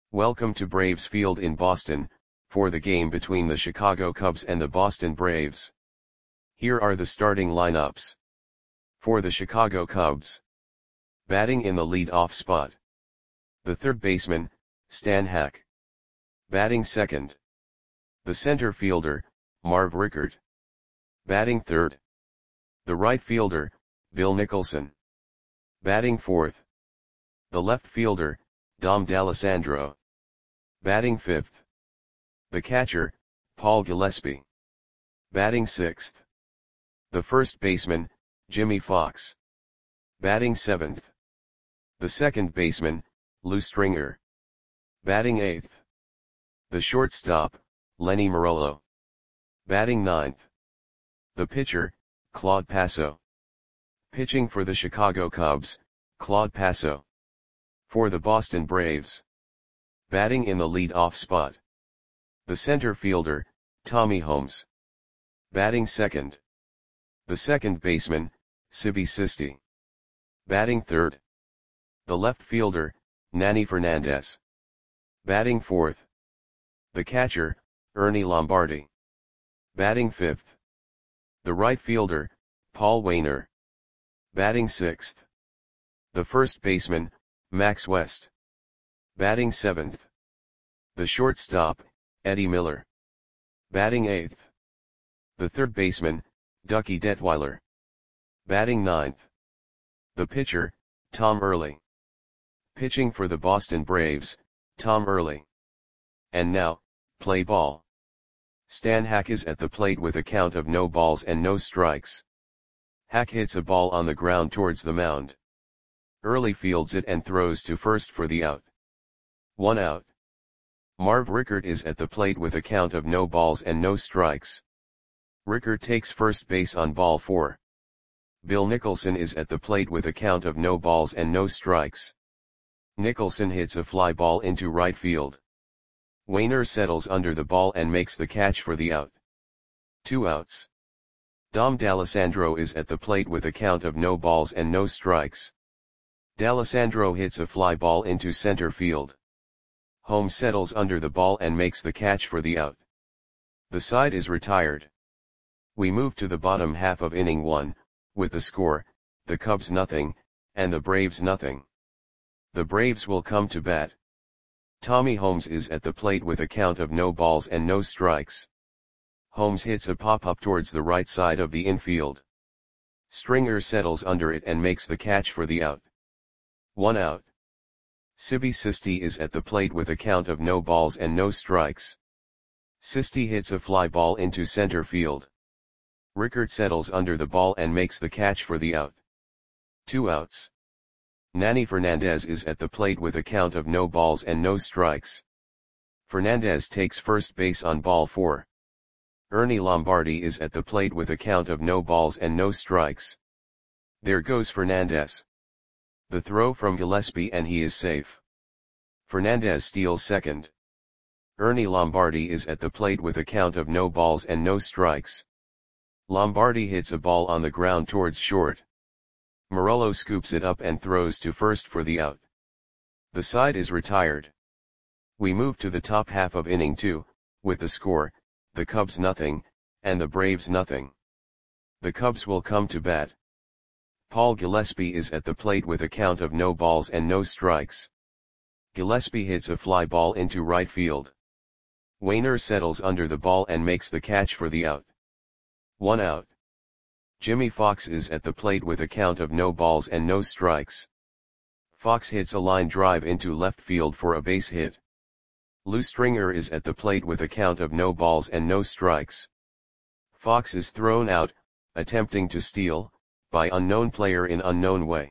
Welcome to Braves Field in Boston, for the game between the Chicago Cubs and the Boston Braves. Here are the starting lineups. For the Chicago Cubs. Batting in the lead-off spot. The third baseman, Stan Hack. Batting second. The center fielder, Marv Rickert. Batting third. The right fielder, Bill Nicholson. Batting fourth. The left fielder, Dom D'Alessandro. Batting fifth. The catcher, Paul Gillespie. Batting sixth. The first baseman, Jimmy Fox. Batting seventh. The second baseman, Lou Stringer. Batting eighth. The shortstop, Lenny Marolo. Batting ninth. The pitcher, Claude Passo. Pitching for the Chicago Cubs, Claude Passo. For the Boston Braves. Batting in the lead-off spot. The center fielder, Tommy Holmes. Batting second. The second baseman, Sibby Sisti. Batting third. The left fielder, Nanny Fernandez. Batting fourth. The catcher, Ernie Lombardi. Batting fifth. The right fielder, Paul Waner. Batting sixth. The first baseman, Max West. Batting seventh. The shortstop, Eddie Miller. Batting eighth. The third baseman, Ducky Detweiler. Batting ninth. The pitcher, Tom Early. Pitching for the Boston Braves, Tom Early. And now, play ball. Stan Hack is at the plate with a count of no balls and no strikes. Hack hits a ball on the ground towards the mound. Early fields it and throws to first for the out. 1 out. Marv Rickert is at the plate with a count of no balls and no strikes. Rickert takes first base on ball 4. Bill Nicholson is at the plate with a count of no balls and no strikes. Nicholson hits a fly ball into right field. Waner settles under the ball and makes the catch for the out. 2 outs. Dom D'Alessandro is at the plate with a count of no balls and no strikes. D'Alessandro hits a fly ball into center field. Holmes settles under the ball and makes the catch for the out. The side is retired. We move to the bottom half of inning 1, with the score, the Cubs nothing, and the Braves nothing. The Braves will come to bat. Tommy Holmes is at the plate with a count of no balls and no strikes. Holmes hits a pop-up towards the right side of the infield. Stringer settles under it and makes the catch for the out. 1 out. Sibby Sisti is at the plate with a count of no balls and no strikes. Sisti hits a fly ball into center field. Rickert settles under the ball and makes the catch for the out. 2 outs. Nanny Fernandez is at the plate with a count of no balls and no strikes. Fernandez takes first base on ball 4. Ernie Lombardi is at the plate with a count of no balls and no strikes. There goes Fernandez. The throw from Gillespie and he is safe. Fernandez steals second. Ernie Lombardi is at the plate with a count of no balls and no strikes. Lombardi hits a ball on the ground towards short. Marolo scoops it up and throws to first for the out. The side is retired. We move to the top half of inning 2, with the score, the Cubs nothing, and the Braves nothing. The Cubs will come to bat. Paul Gillespie is at the plate with a count of no balls and no strikes. Gillespie hits a fly ball into right field. Waner settles under the ball and makes the catch for the out. 1 out. Jimmy Fox is at the plate with a count of no balls and no strikes. Fox hits a line drive into left field for a base hit. Lou Stringer is at the plate with a count of no balls and no strikes. Fox is thrown out, attempting to steal, by unknown player in unknown way.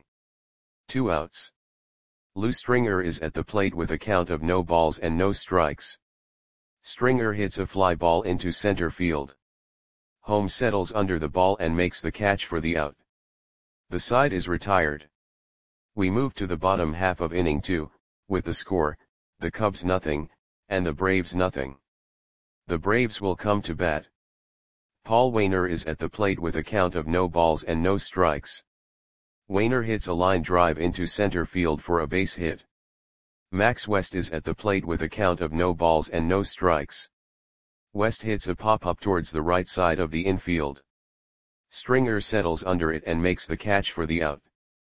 2 outs. Lou Stringer is at the plate with a count of no balls and no strikes. Stringer hits a fly ball into center field. Holmes settles under the ball and makes the catch for the out. The side is retired. We move to the bottom half of inning 2, with the score, the Cubs nothing, and the Braves nothing. The Braves will come to bat. Paul Waner is at the plate with a count of no balls and no strikes. Waner hits a line drive into center field for a base hit. Max West is at the plate with a count of no balls and no strikes. West hits a pop-up towards the right side of the infield. Stringer settles under it and makes the catch for the out.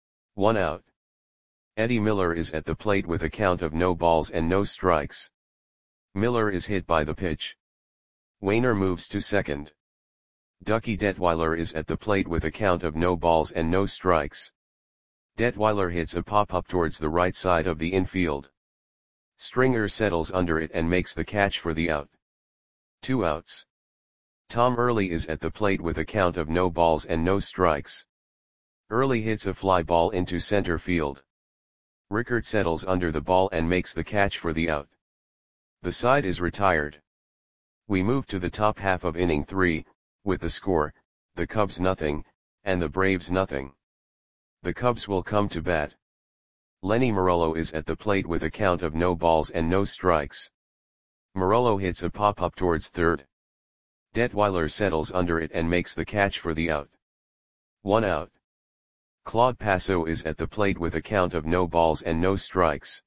1 out. Eddie Miller is at the plate with a count of no balls and no strikes. Miller is hit by the pitch. Wainer moves to second. Ducky Detweiler is at the plate with a count of no balls and no strikes. Detweiler hits a pop-up towards the right side of the infield. Stringer settles under it and makes the catch for the out. 2 outs. Tom Early is at the plate with a count of no balls and no strikes. Early hits a fly ball into center field. Rickert settles under the ball and makes the catch for the out. The side is retired. We move to the top half of inning 3, with the score, the Cubs nothing, and the Braves nothing. The Cubs will come to bat. Lenny Morello is at the plate with a count of no balls and no strikes. Morello hits a pop-up towards third. Detweiler settles under it and makes the catch for the out. 1 out. Claude Passo is at the plate with a count of no balls and no strikes.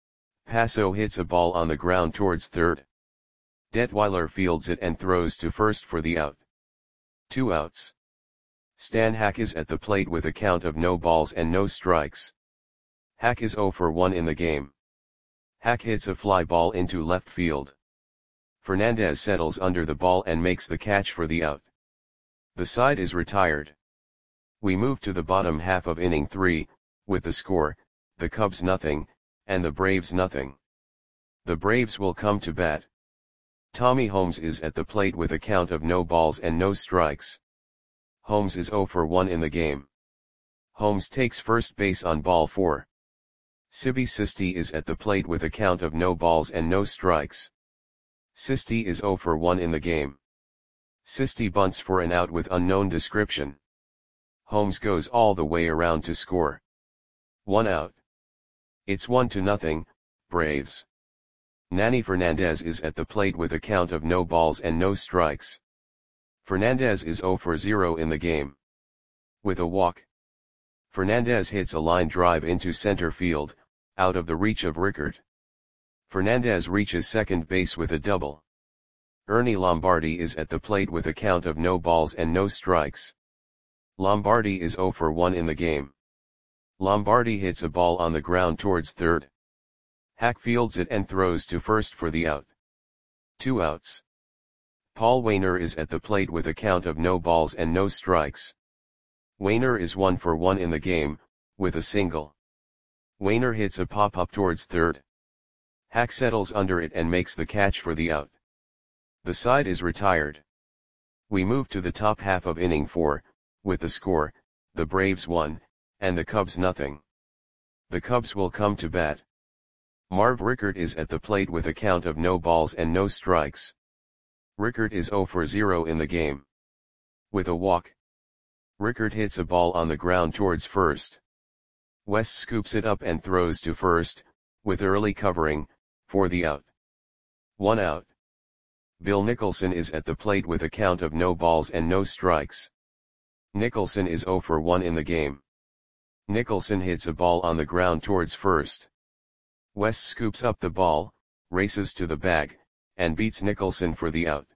Passo hits a ball on the ground towards third. Detweiler fields it and throws to first for the out. 2 outs. Stan Hack is at the plate with a count of no balls and no strikes. Hack is 0 for 1 in the game. Hack hits a fly ball into left field. Fernandez settles under the ball and makes the catch for the out. The side is retired. We move to the bottom half of inning 3, with the score, the Cubs nothing, and the Braves nothing. The Braves will come to bat. Tommy Holmes is at the plate with a count of no balls and no strikes. Holmes is 0 for 1 in the game. Holmes takes first base on ball 4. Sibi Sisti is at the plate with a count of no balls and no strikes. Sisti is 0 for 1 in the game. Sisti bunts for an out with unknown description. Holmes goes all the way around to score. 1 out. It's 1-0, Braves. Nanny Fernandez is at the plate with a count of no balls and no strikes. Fernandez is 0 for 0 in the game. With a walk. Fernandez hits a line drive into center field, out of the reach of Rickert. Fernandez reaches second base with a double. Ernie Lombardi is at the plate with a count of no balls and no strikes. Lombardi is 0 for 1 in the game. Lombardi hits a ball on the ground towards third. Hack fields it and throws to first for the out. 2 outs. Paul Wainer is at the plate with a count of no balls and no strikes. Wainer is 1 for 1 in the game, with a single. Wainer hits a pop-up towards third. Hack settles under it and makes the catch for the out. The side is retired. We move to the top half of inning 4, with the score, the Braves 1, and the Cubs nothing. The Cubs will come to bat. Marv Rickert is at the plate with a count of no balls and no strikes. Rickert is 0 for 0 in the game. With a walk. Rickert hits a ball on the ground towards first. West scoops it up and throws to first, with Early covering, for the out. 1 out. Bill Nicholson is at the plate with a count of no balls and no strikes. Nicholson is 0 for 1 in the game. Nicholson hits a ball on the ground towards first. West scoops up the ball, races to the bag, and beats Nicholson for the out.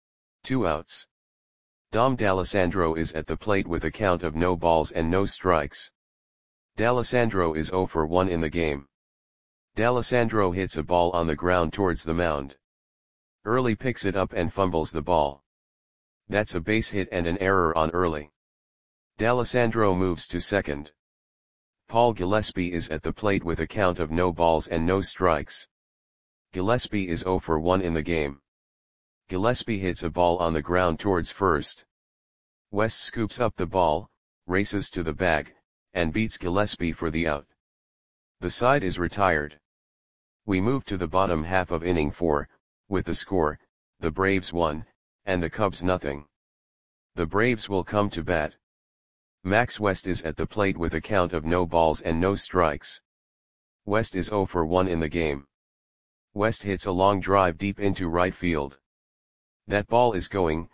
2 outs. Dom D'Alessandro is at the plate with a count of no balls and no strikes. D'Alessandro is 0 for 1 in the game. D'Alessandro hits a ball on the ground towards the mound. Early picks it up and fumbles the ball. That's a base hit and an error on Early. D'Alessandro moves to second. Paul Gillespie is at the plate with a count of no balls and no strikes. Gillespie is 0 for 1 in the game. Gillespie hits a ball on the ground towards first. West scoops up the ball, races to the bag, and beats Gillespie for the out. The side is retired. We move to the bottom half of inning 4, with the score, the Braves 1, and the Cubs nothing. The Braves will come to bat. Max West is at the plate with a count of no balls and no strikes. West is 0 for 1 in the game. West hits a long drive deep into right field. That ball is going,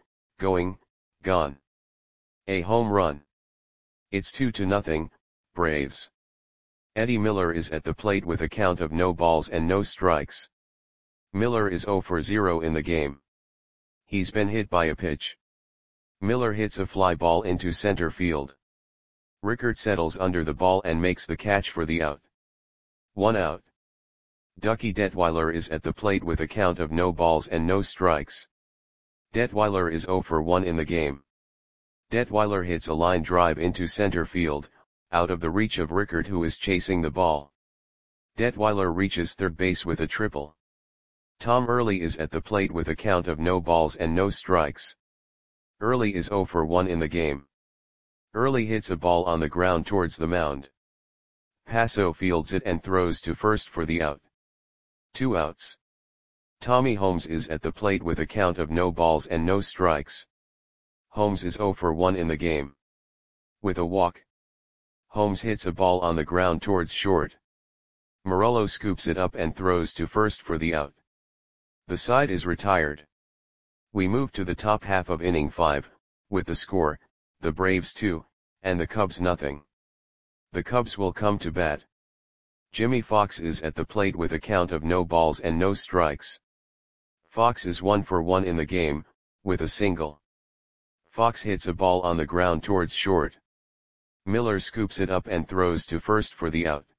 gone. A home run. It's 2-0, Braves. Eddie Miller is at the plate with a count of no balls and no strikes. Miller is 0 for 0 in the game. He's been hit by a pitch. Miller hits a fly ball into center field. Rickert settles under the ball and makes the catch for the out. 1 out. Ducky Detweiler is at the plate with a count of no balls and no strikes. Detweiler is 0 for 1 in the game. Detweiler hits a line drive into center field, out of the reach of Rickert, who is chasing the ball. Detweiler reaches third base with a triple. Tom Early is at the plate with a count of no balls and no strikes. Early is 0 for 1 in the game. Early hits a ball on the ground towards the mound. Passo fields it and throws to first for the out. 2 outs. Tommy Holmes is at the plate with a count of no balls and no strikes. Holmes is 0 for 1 in the game. With a walk, Holmes hits a ball on the ground towards short. Morello scoops it up and throws to first for the out. The side is retired. We move to the top half of inning 5, with the score, the Braves 2, and the Cubs nothing. The Cubs will come to bat. Jimmy Fox is at the plate with a count of no balls and no strikes. Fox is 1 for 1 in the game, with a single. Fox hits a ball on the ground towards short. Miller scoops it up and throws to first for the out.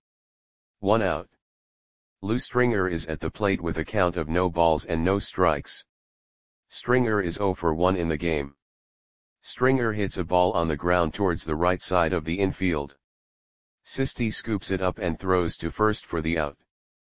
1 out. Lou Stringer is at the plate with a count of no balls and no strikes. Stringer is 0 for 1 in the game. Stringer hits a ball on the ground towards the right side of the infield. Sisti scoops it up and throws to first for the out.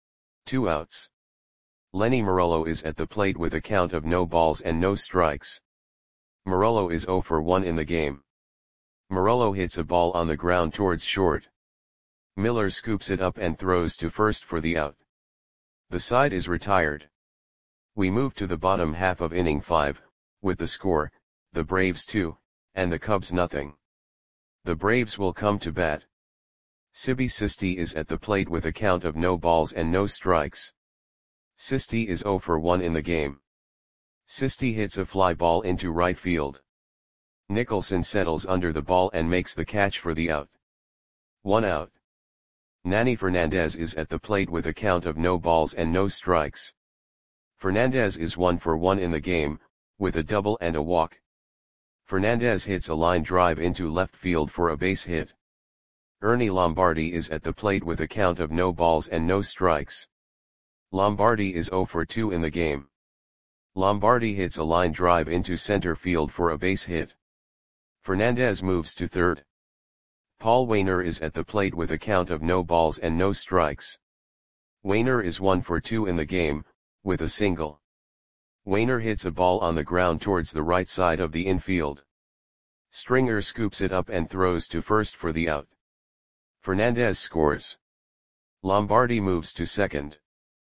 2 outs. Lenny Morello is at the plate with a count of no balls and no strikes. Morello is 0 for 1 in the game. Morello hits a ball on the ground towards short. Miller scoops it up and throws to first for the out. The side is retired. We move to the bottom half of inning 5, with the score, the Braves 2, and the Cubs nothing. The Braves will come to bat. Sibi Sisti is at the plate with a count of no balls and no strikes. Sisti is 0 for 1 in the game. Sisti hits a fly ball into right field. Nicholson settles under the ball and makes the catch for the out. 1 out. Nanny Fernandez is at the plate with a count of no balls and no strikes. Fernandez is 1 for 1 in the game, with a double and a walk. Fernandez hits a line drive into left field for a base hit. Ernie Lombardi is at the plate with a count of no balls and no strikes. Lombardi is 0 for 2 in the game. Lombardi hits a line drive into center field for a base hit. Fernandez moves to third. Paul Wainer is at the plate with a count of no balls and no strikes. Wainer is 1 for 2 in the game, with a single. Wainer hits a ball on the ground towards the right side of the infield. Stringer scoops it up and throws to first for the out. Fernandez scores. Lombardi moves to second.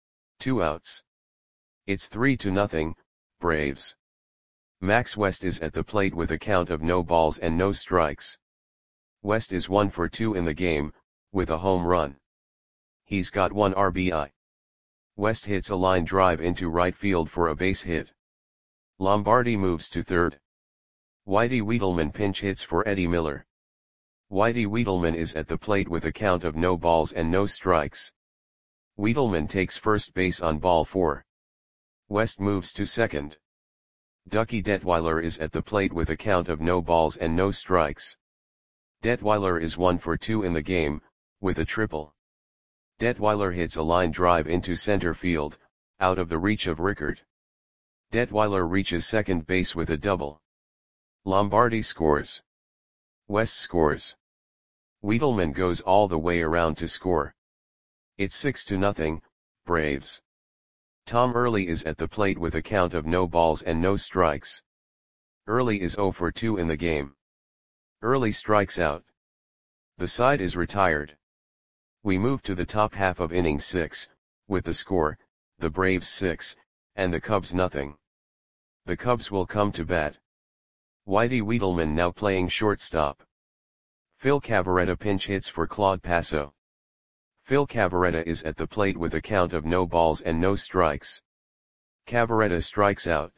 2 outs. It's 3-0, Braves. Max West is at the plate with a count of no balls and no strikes. West is 1 for 2 in the game, with a home run. He's got 1 RBI. West hits a line drive into right field for a base hit. Lombardi moves to third. Whitey Wiedelman pinch hits for Eddie Miller. Whitey Wiedelman is at the plate with a count of no balls and no strikes. Wiedelman takes first base on ball 4. West moves to second. Ducky Detweiler is at the plate with a count of no balls and no strikes. Detweiler is 1 for 2 in the game, with a triple. Detweiler hits a line drive into center field, out of the reach of Rickert. Detweiler reaches second base with a double. Lombardi scores. West scores. Wiedelman goes all the way around to score. It's 6-0, Braves. Tom Early is at the plate with a count of no balls and no strikes. Early is 0 for 2 in the game. Early strikes out. The side is retired. We move to the top half of inning 6, with the score, the Braves 6, and the Cubs nothing. The Cubs will come to bat. Whitey Wiedelman now playing shortstop. Phil Cavarretta pinch hits for Claude Passo. Phil Cavarretta is at the plate with a count of no balls and no strikes. Cavarretta strikes out.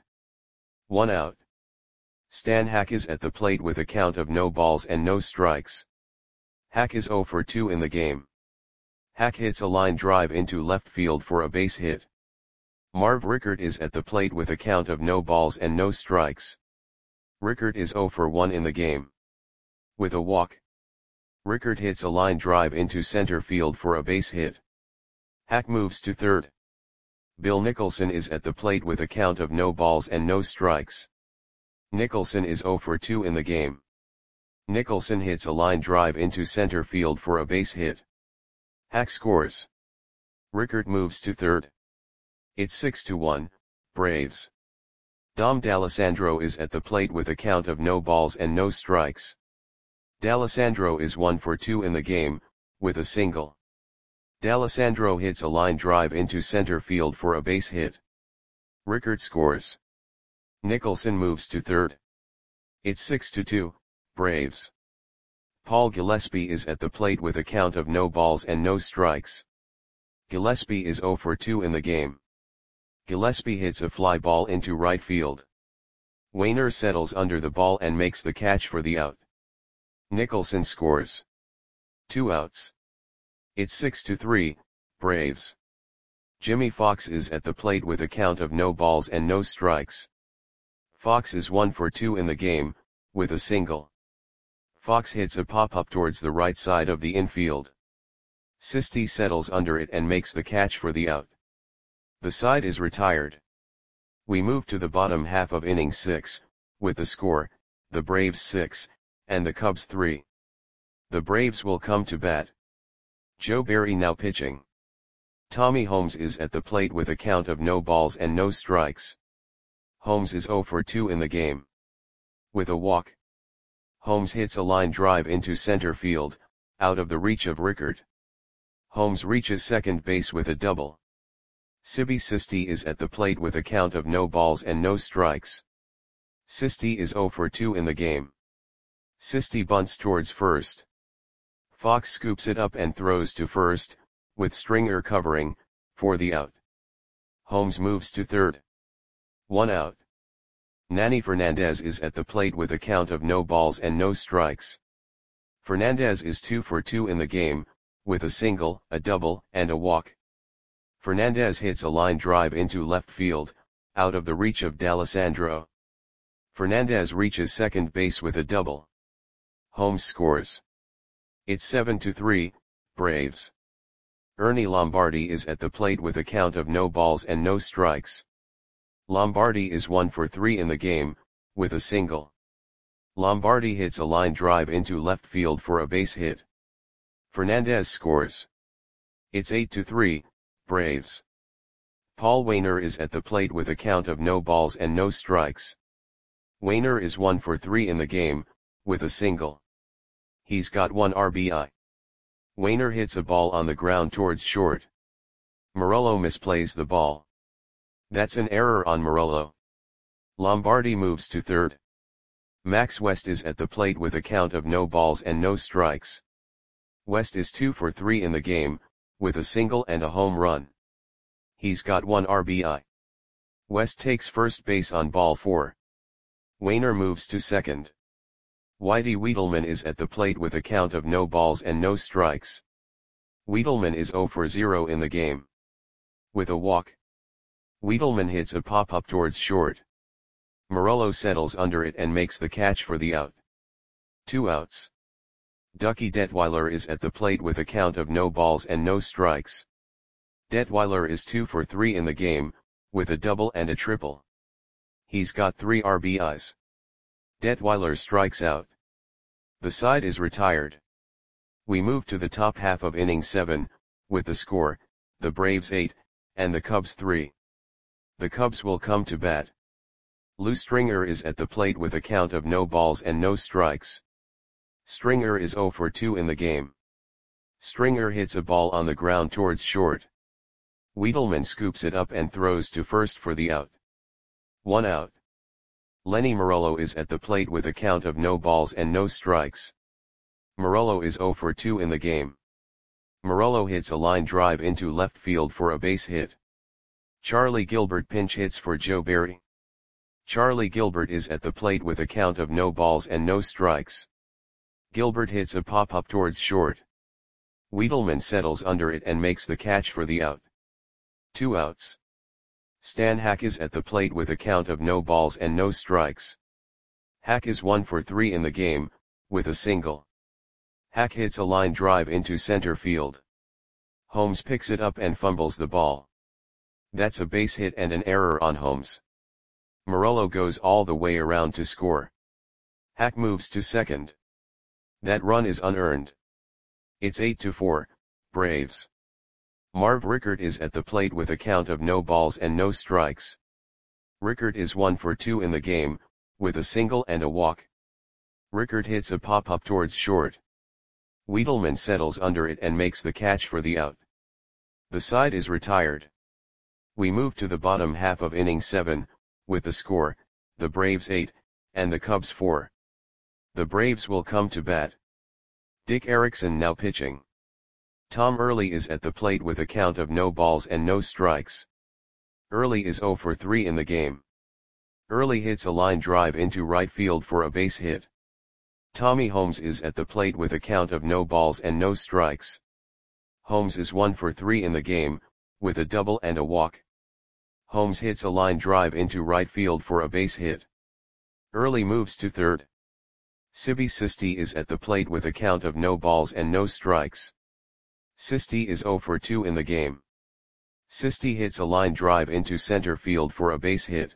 1 out. Stan Hack is at the plate with a count of no balls and no strikes. Hack is 0 for 2 in the game. Hack hits a line drive into left field for a base hit. Marv Rickert is at the plate with a count of no balls and no strikes. Rickert is 0 for 1 in the game. With a walk, Rickert hits a line drive into center field for a base hit. Hack moves to third. Bill Nicholson is at the plate with a count of no balls and no strikes. Nicholson is 0 for 2 in the game. Nicholson hits a line drive into center field for a base hit. Hack scores. Rickert moves to third. It's 6-1, Braves. Dom D'Alessandro is at the plate with a count of no balls and no strikes. D'Alessandro is 1 for 2 in the game, with a single. D'Alessandro hits a line drive into center field for a base hit. Rickert scores. Nicholson moves to third. It's 6-2, Braves. Paul Gillespie is at the plate with a count of no balls and no strikes. Gillespie is 0 for 2 in the game. Gillespie hits a fly ball into right field. Wainer settles under the ball and makes the catch for the out. Nicholson scores. 2 outs. It's 6-3, Braves. Jimmy Fox is at the plate with a count of no balls and no strikes. Fox is 1 for 2 in the game, with a single. Fox hits a pop-up towards the right side of the infield. Sisti settles under it and makes the catch for the out. The side is retired. We move to the bottom half of inning 6, with the score, the Braves 6, and the Cubs 3. The Braves will come to bat. Joe Barry now pitching. Tommy Holmes is at the plate with a count of no balls and no strikes. Holmes is 0 for 2 in the game. With a walk, Holmes hits a line drive into center field, out of the reach of Rickert. Holmes reaches second base with a double. Sibi Sisti is at the plate with a count of no balls and no strikes. Sisti is 0 for 2 in the game. Sisti bunts towards first. Fox scoops it up and throws to first, with Stringer covering, for the out. Holmes moves to third. 1 out. Nanny Fernandez is at the plate with a count of no balls and no strikes. Fernandez is 2 for 2 in the game, with a single, a double, and a walk. Fernandez hits a line drive into left field, out of the reach of D'Alessandro. Fernandez reaches second base with a double. Holmes scores. It's 7-3, Braves. Ernie Lombardi is at the plate with a count of no balls and no strikes. Lombardi is 1 for 3 in the game, with a single. Lombardi hits a line drive into left field for a base hit. Fernandez scores. It's 8-3, Braves. Paul Wainer is at the plate with a count of no balls and no strikes. Wainer is 1 for 3 in the game, with a single. He's got 1 RBI. Wainer hits a ball on the ground towards short. Morello misplays the ball. That's an error on Morello. Lombardi moves to third. Max West is at the plate with a count of no balls and no strikes. West is 2 for 3 in the game, with a single and a home run. He's got 1 RBI. West takes first base on ball 4. Wainer moves to second. Whitey Wiedelman is at the plate with a count of no balls and no strikes. Wiedelman is 0 for 0 in the game. With a walk, Wiedelman hits a pop-up towards short. Morello settles under it and makes the catch for the out. 2 outs. Ducky Detweiler is at the plate with a count of no balls and no strikes. Detweiler is 2 for 3 in the game, with a double and a triple. He's got 3 RBIs. Detweiler strikes out. The side is retired. We move to the top half of inning 7, with the score, the Braves 8, and the Cubs 3. The Cubs will come to bat. Lou Stringer is at the plate with a count of no balls and no strikes. Stringer is 0 for 2 in the game. Stringer hits a ball on the ground towards short. Wiedelman scoops it up and throws to first for the out. 1 out. Lenny Morello is at the plate with a count of no balls and no strikes. Morello is 0 for 2 in the game. Morello hits a line drive into left field for a base hit. Charlie Gilbert pinch hits for Joe Barry. Charlie Gilbert is at the plate with a count of no balls and no strikes. Gilbert hits a pop-up towards short. Wiedelman settles under it and makes the catch for the out. 2 outs. Stan Hack is at the plate with a count of no balls and no strikes. Hack is 1 for 3 in the game, with a single. Hack hits a line drive into center field. Holmes picks it up and fumbles the ball. That's a base hit and an error on Holmes. Morello goes all the way around to score. Hack moves to second. That run is unearned. It's 8-4, Braves. Marv Rickert is at the plate with a count of no balls and no strikes. Rickert is 1 for 2 in the game, with a single and a walk. Rickert hits a pop-up towards short. Wiedelman settles under it and makes the catch for the out. The side is retired. We move to the bottom half of inning 7, with the score, the Braves 8, and the Cubs 4. The Braves will come to bat. Dick Erickson now pitching. Tom Early is at the plate with a count of no balls and no strikes. Early is 0 for 3 in the game. Early hits a line drive into right field for a base hit. Tommy Holmes is at the plate with a count of no balls and no strikes. Holmes is 1 for 3 in the game, with a double and a walk. Holmes hits a line drive into right field for a base hit. Early moves to third. Sibby Sisti is at the plate with a count of no balls and no strikes. Sisti is 0 for 2 in the game. Sisti hits a line drive into center field for a base hit.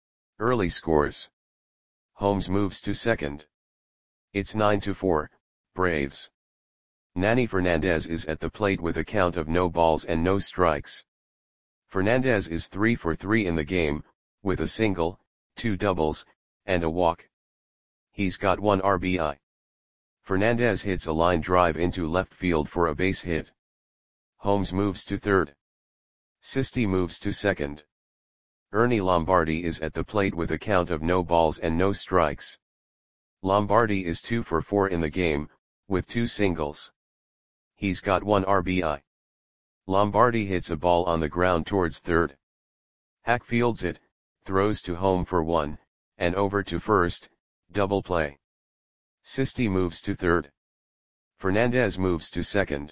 Early scores. Holmes moves to second. It's 9-4, Braves. Nanny Fernandez is at the plate with a count of no balls and no strikes. Fernandez is 3 for 3 in the game, with a single, 2 doubles, and a walk. He's got 1 RBI. Fernandez hits a line drive into left field for a base hit. Holmes moves to third. Sisti moves to second. Ernie Lombardi is at the plate with a count of no balls and no strikes. Lombardi is 2 for 4 in the game, with 2 singles. He's got 1 RBI. Lombardi hits a ball on the ground towards third. Hack fields it, throws to home for 1, and over to first, double play. Sisti moves to third. Fernandez moves to second.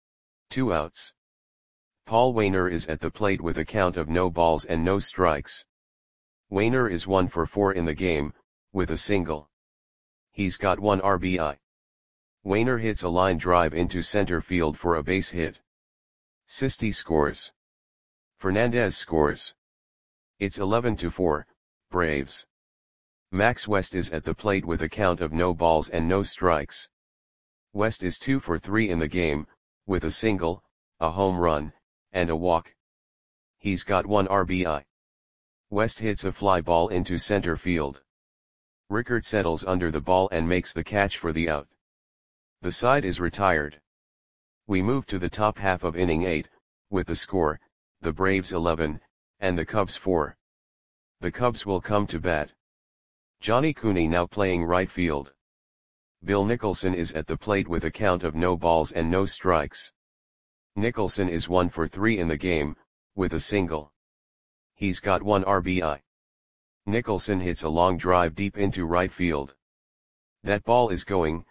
2 outs. Paul Wainer is at the plate with a count of no balls and no strikes. Wainer is 1 for 4 in the game, with a single. He's got 1 RBI. Wainer hits a line drive into center field for a base hit. Sisti scores. Fernandez scores. It's 11-4, Braves. Max West is at the plate with a count of no balls and no strikes. West is 2 for 3 in the game, with a single, a home run, and a walk. He's got 1 RBI. West hits a fly ball into center field. Rickert settles under the ball and makes the catch for the out. The side is retired. We move to the top half of inning 8, with the score, the Braves 11, and the Cubs 4. The Cubs will come to bat. Johnny Cooney now playing right field. Bill Nicholson is at the plate with a count of no balls and no strikes. Nicholson is 1 for 3 in the game, with a single. He's got 1 RBI. Nicholson hits a long drive deep into right field. That ball is going,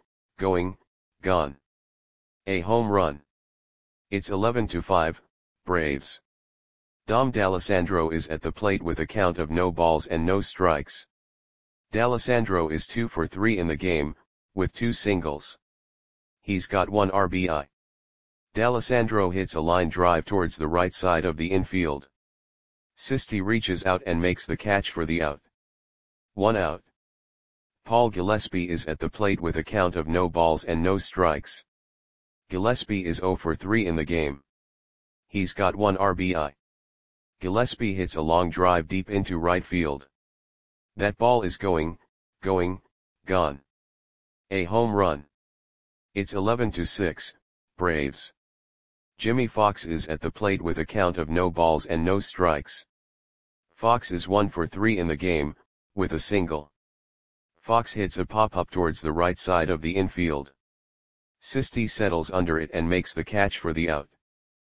gone. A home run. It's 11-5, Braves. Dom D'Alessandro is at the plate with a count of no balls and no strikes. D'Alessandro is 2 for 3 in the game, with 2 singles. He's got 1 RBI. D'Alessandro hits a line drive towards the right side of the infield. Sisti reaches out and makes the catch for the out. 1 out. Paul Gillespie is at the plate with a count of no balls and no strikes. Gillespie is 0 for 3 in the game. He's got 1 RBI. Gillespie hits a long drive deep into right field. That ball is going, gone. A home run. It's 11-6, Braves. Jimmy Fox is at the plate with a count of no balls and no strikes. Fox is 1 for 3 in the game, with a single. Fox hits a pop-up towards the right side of the infield. Sisti settles under it and makes the catch for the out.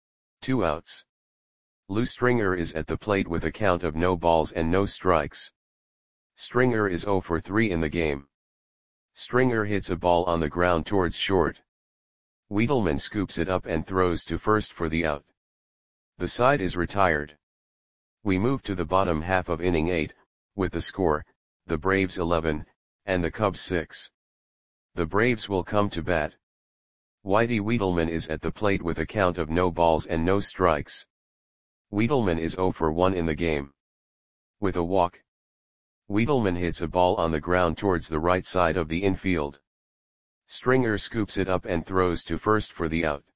2 outs. Lou Stringer is at the plate with a count of no balls and no strikes. Stringer is 0 for 3 in the game. Stringer hits a ball on the ground towards short. Wiedelman scoops it up and throws to first for the out. The side is retired. We move to the bottom half of inning 8, with the score, the Braves 11, and the Cubs 6. The Braves will come to bat. Whitey Wiedelman is at the plate with a count of no balls and no strikes. Wiedelman is 0 for 1 in the game. With a walk, Wiedelman hits a ball on the ground towards the right side of the infield. Stringer scoops it up and throws to first for the out.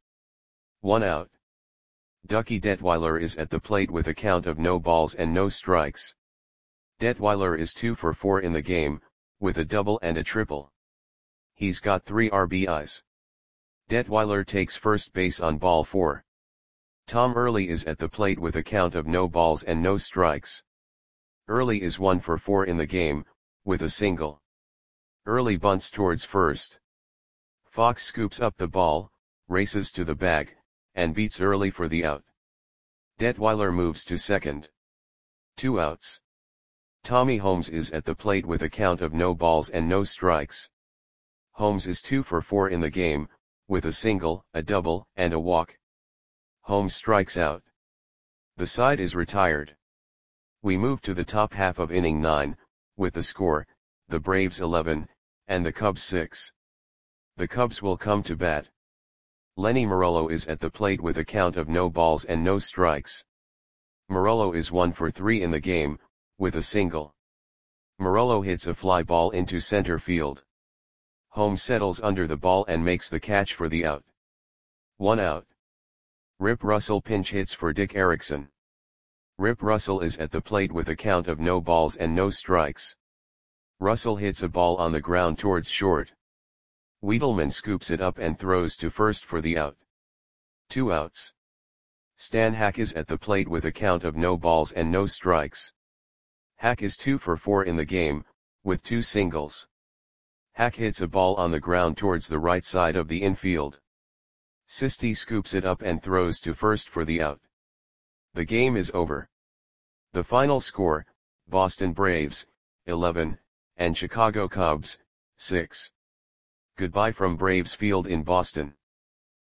1 out. Ducky Detweiler is at the plate with a count of no balls and no strikes. Detweiler is 2 for 4 in the game, with a double and a triple. He's got 3 RBIs. Detweiler takes first base on ball 4. Tom Early is at the plate with a count of no balls and no strikes. Early is 1 for 4 in the game, with a single. Early bunts towards first. Fox scoops up the ball, races to the bag, and beats Early for the out. Detweiler moves to second. 2 outs. Tommy Holmes is at the plate with a count of no balls and no strikes. Holmes is 2 for 4 in the game, with a single, a double, and a walk. Holmes strikes out. The side is retired. We move to the top half of inning 9, with the score, the Braves 11, and the Cubs 6. The Cubs will come to bat. Lenny Morello is at the plate with a count of no balls and no strikes. Morello is 1 for 3 in the game, with a single. Morello hits a fly ball into center field. Holmes settles under the ball and makes the catch for the out. 1 out. Rip Russell pinch hits for Dick Erickson. Rip Russell is at the plate with a count of no balls and no strikes. Russell hits a ball on the ground towards short. Wiedelman scoops it up and throws to first for the out. 2 outs. Stan Hack is at the plate with a count of no balls and no strikes. Hack is 2 for 4 in the game, with 2 singles. Hack hits a ball on the ground towards the right side of the infield. Sisti scoops it up and throws to first for the out. The game is over. The final score, Boston Braves, 11, and Chicago Cubs, 6. Goodbye from Braves Field in Boston.